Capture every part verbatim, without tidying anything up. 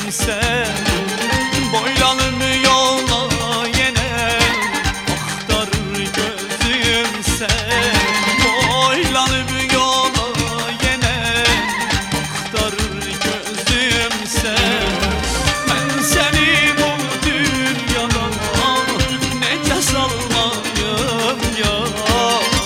sen. Boylanır yola yine aktarır gözüm sen. Boylanır yola yine aktarır gözüm sen. Ben seni bu dünyada nece salmayım yada.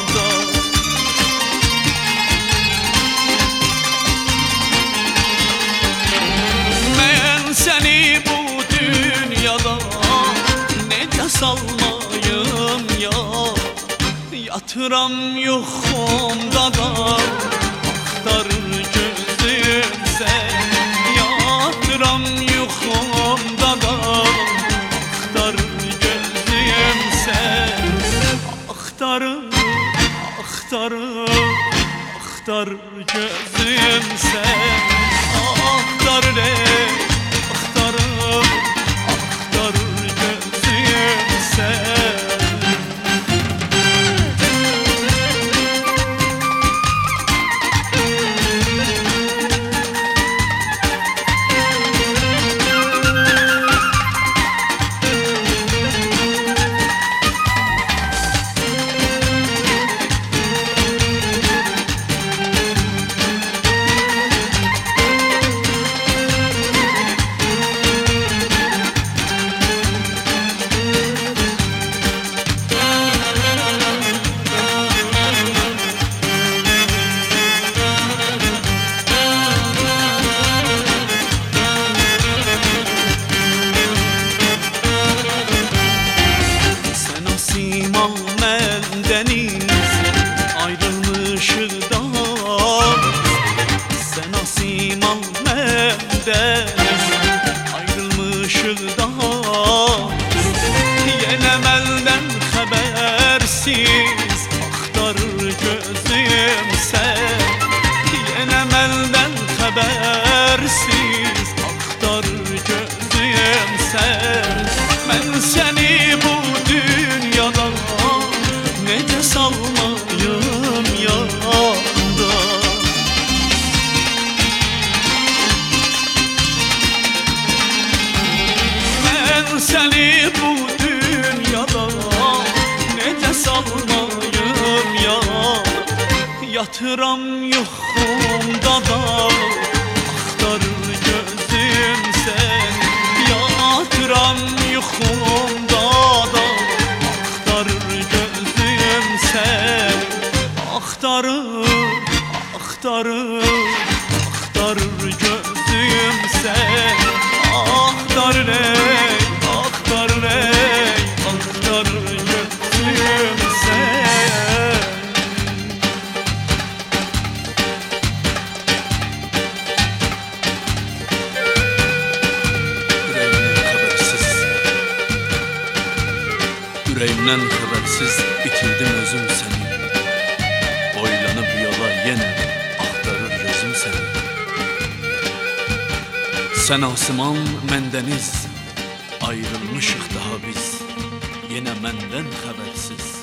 Ben seni bu dünyada nece salmayım ya. Yatıram yuxumda da aktarır gözüm sen. Yatıram yuxumda da aktarır gözüm sen. Aktarır, aktarır, aktarır gözüm sen. Aktarır ey, aktarır, aktarır gözüm sen. Ayrılmışıq daha yenə məndən xəbərsiz axtarır gözüm sən. Yenə məndən xəbərsiz axtarır gözüm sən. Mən səni bu dünyada necə salmayım yada. Seni bu dünyada nece salmayım ya. Yatıram yuxumda da aktarır gözüm sen. Yatıram yuxumda da aktarır gözüm sen. Aktarır, aktarır, aktarır gözüm sen. Aktarır ey, aktarır ey, aktarır gözüm sen. Yüreğimden habersiz, yüreğimden habersiz bitirdim özüm seni. Boylanıp yola yine aktarır gözüm seni. Sen asman, mən dəniz, ayrılmışıq daha biz, yenə məndən xəbərsiz.